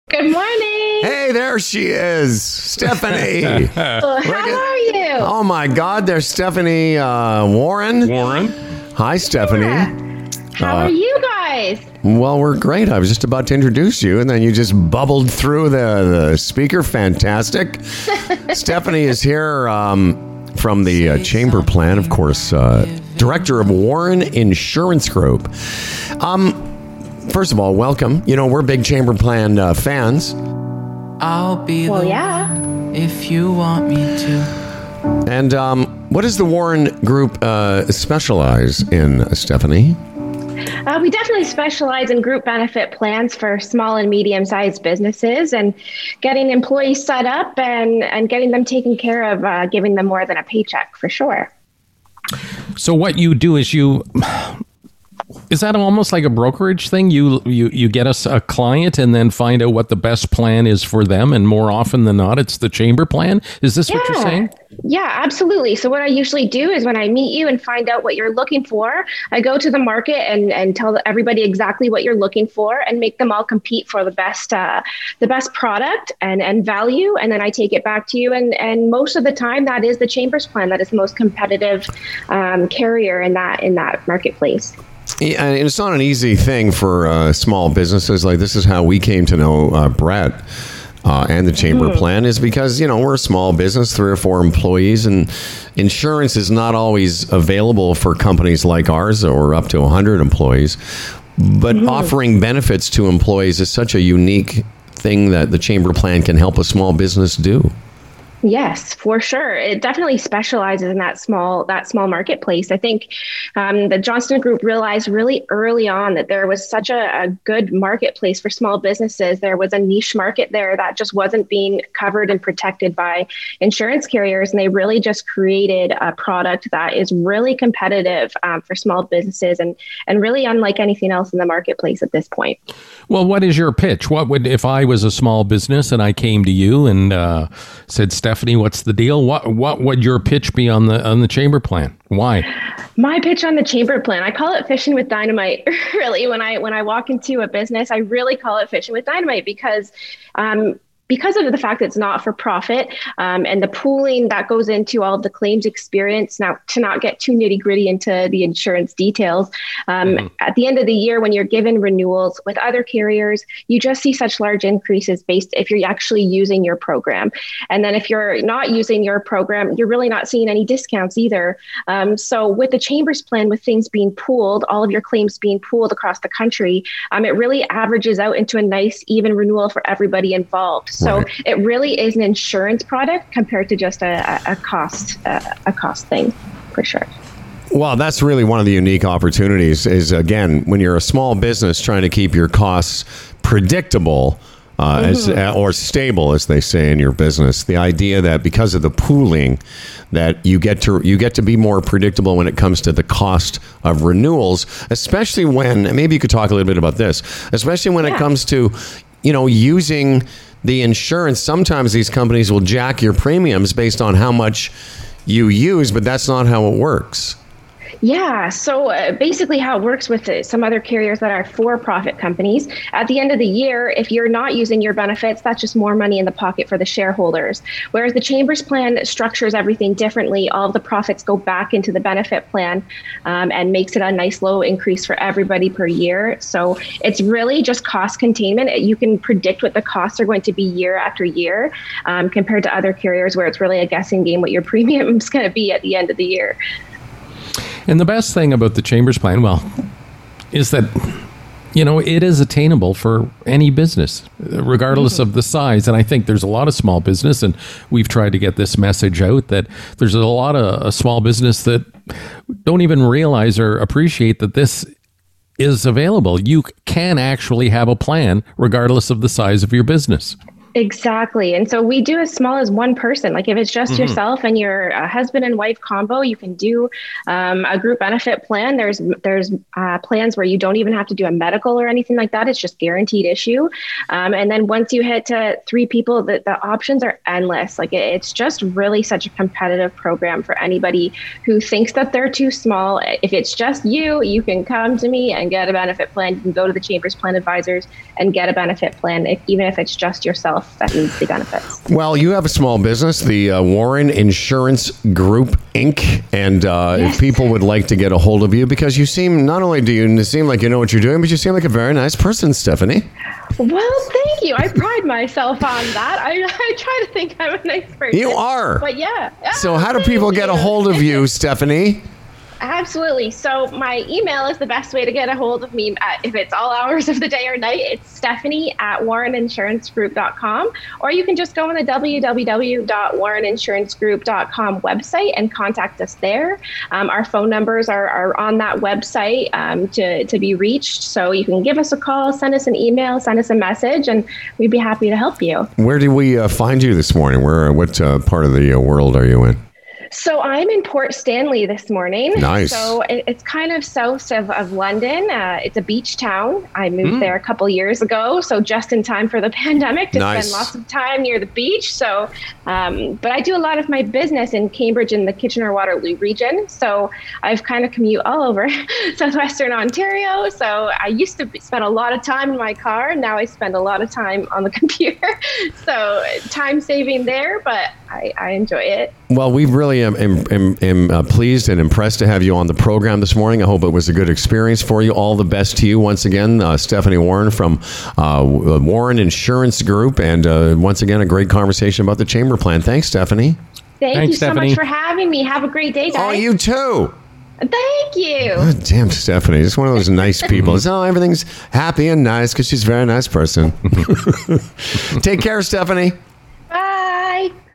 Good morning. Hey, there she is, Stephanie. How are you? Oh my God, there's Stephanie Warren. Hi, Stephanie. Yeah. How are you guys? Well, we're great. I was just about to introduce you, and then you just bubbled through the speaker. Fantastic. Stephanie is here from the Chamber Plan, of course, director of Warren Insurance Group. First of all, welcome. You know, we're big Chamber Plan fans. I'll be if you want me to. And what does the Warren Group specialize in, Stephanie? We definitely specialize in group benefit plans for small and medium-sized businesses and getting employees set up and getting them taken care of, giving them more than a paycheck for sure. So what you do is is that almost like a brokerage thing? You get us a client and then find out what the best plan is for them, and more often than not, it's the Chamber Plan. Is this what you're saying? Yeah, absolutely. So what I usually do is when I meet you and find out what you're looking for, I go to the market and tell everybody exactly what you're looking for and make them all compete for the best product and value. And then I take it back to you. And most of the time, that is the Chamber's Plan. That is the most competitive carrier in that marketplace. Yeah, and it's not an easy thing for small businesses. Like, this is how we came to know Brett and the Chamber Plan, is because, you know, we're a small business, 3 or 4 employees, and insurance is not always available for companies like ours or up to 100 employees. But offering benefits to employees is such a unique thing that the Chamber Plan can help a small business do. Yes, for sure. It definitely specializes in that small marketplace. I think the Johnston Group realized really early on that there was such a good marketplace for small businesses. There was a niche market there that just wasn't being covered and protected by insurance carriers. And they really just created a product that is really competitive for small businesses and really unlike anything else in the marketplace at this point. Well, what is your pitch? What would, if I was a small business and I came to you and said, Stephanie, what's the deal? What would your pitch be on the Chamber Plan? Why? My pitch on the Chamber Plan, I call it fishing with dynamite. Really, when I walk into a business, I really call it fishing with dynamite because of the fact that it's not for profit and the pooling that goes into all of the claims experience. Now, to not get too nitty gritty into the insurance details, at the end of the year, when you're given renewals with other carriers, you just see such large increases based if you're actually using your program. And then if you're not using your program, you're really not seeing any discounts either. So with the Chamber's Plan, with things being pooled, all of your claims being pooled across the country, it really averages out into a nice, even renewal for everybody involved. So It really is an insurance product compared to just a cost thing, for sure. Well, that's really one of the unique opportunities is, again, when you're a small business trying to keep your costs predictable or stable, as they say in your business, the idea that because of the pooling that you get to be more predictable when it comes to the cost of renewals, especially when, maybe you could talk a little bit about this, especially when it comes to, you know, using the insurance. Sometimes these companies will jack your premiums based on how much you use, but that's not how it works. Yeah. So basically how it works with some other carriers that are for-profit companies, at the end of the year, if you're not using your benefits, that's just more money in the pocket for the shareholders. Whereas the Chamber's Plan structures everything differently. All of the profits go back into the benefit plan and makes it a nice low increase for everybody per year. So it's really just cost containment. You can predict what the costs are going to be year after year compared to other carriers where it's really a guessing game what your premium is going to be at the end of the year. And the best thing about the Chamber's Plan, well, is that, you know, it is attainable for any business, regardless of the size. And I think there's a lot of small business, and we've tried to get this message out, that there's a lot of small business that don't even realize or appreciate that this is available. You can actually have a plan regardless of the size of your business. Exactly. And so we do as small as one person. Like if it's just yourself and your husband and wife combo, you can do a group benefit plan. There's plans where you don't even have to do a medical or anything like that. It's just guaranteed issue. And then once you hit to 3 people, the options are endless. Like it's just really such a competitive program for anybody who thinks that they're too small. If it's just you, you can come to me and get a benefit plan. You can go to the Chamber's Plan Advisors and get a benefit plan, even if it's just yourself that needs the benefits. Well, you have a small business, the Warren Insurance Group, Inc. And Yes. if people would like to get a hold of you, because you seem, not only do you seem like you know what you're doing, but you seem like a very nice person, Stephanie. Well, thank you. I pride myself on that. I try to think I'm a nice person. You are. But yeah. So how do people get a hold of you, Stephanie? Absolutely. So my email is the best way to get a hold of me. If it's all hours of the day or night, it's Stephanie@WarrenInsuranceGroup.com, or you can just go on the www.WarrenInsuranceGroup.com website and contact us there. Our phone numbers are on that website to be reached. So you can give us a call, send us an email, send us a message, and we'd be happy to help you. Where did we find you this morning? What part of the world are you in? So I'm in Port Stanley this morning. Nice. So it's kind of south of London. It's a beach town. I moved there a couple years ago, so just in time for the pandemic to spend lots of time near the beach. So, but I do a lot of my business in Cambridge in the Kitchener-Waterloo region. So I've kind of commute all over southwestern Ontario. So I used to spend a lot of time in my car. Now I spend a lot of time on the computer. So time saving there, but I enjoy it. Well, we really am pleased and impressed to have you on the program this morning. I hope it was a good experience for you. All the best to you once again, Stephanie Warren from Warren Insurance Group. And once again, a great conversation about the Chamber Plan. Thanks, Stephanie. Thanks you Stephanie. so much for having me. Have a great day, guys. Oh, you too. Thank you. God damn, Stephanie. Just one of those nice people. So everything's happy and nice because she's a very nice person. Take care, Stephanie. Bye.